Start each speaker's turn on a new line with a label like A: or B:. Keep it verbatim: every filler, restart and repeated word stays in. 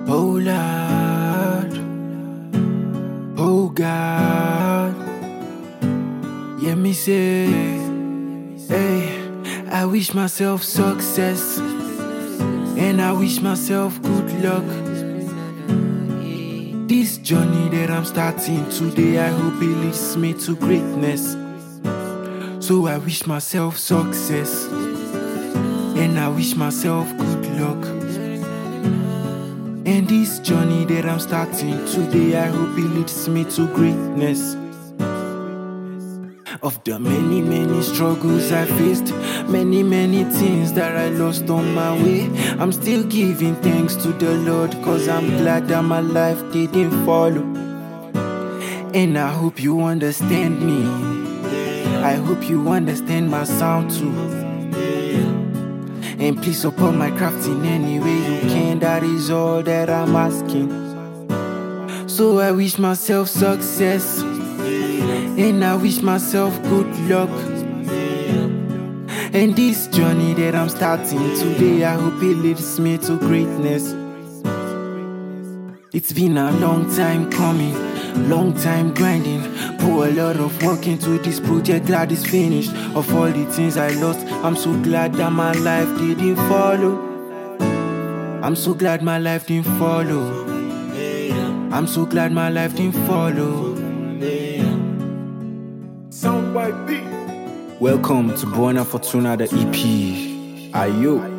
A: Oh Lord, oh God, yeah me say, hey, I wish myself success, and I wish myself good luck. This journey that I'm starting today, I hope it leads me to greatness. So I wish myself success, and I wish myself good luck. And this journey that I'm starting today, I hope it leads me to greatness. Of the many, many struggles I faced, many, many things that I lost on my way, I'm still giving thanks to the Lord, cause I'm glad that my life didn't follow. And I hope you understand me, I hope you understand my sound too. And please support my craft in any way you can, that is all that I'm asking. So I wish myself success, and I wish myself good luck. And this journey that I'm starting today, I hope it leads me to greatness. It's been a long time coming, long time grinding, put a lot of work into this project, glad it's finished. Of all the things I lost, I'm so glad that my life didn't follow. I'm so glad my life didn't follow. I'm so glad my life didn't follow. Sound by beat. Welcome to Buona Fortuna, the E P. Ayo.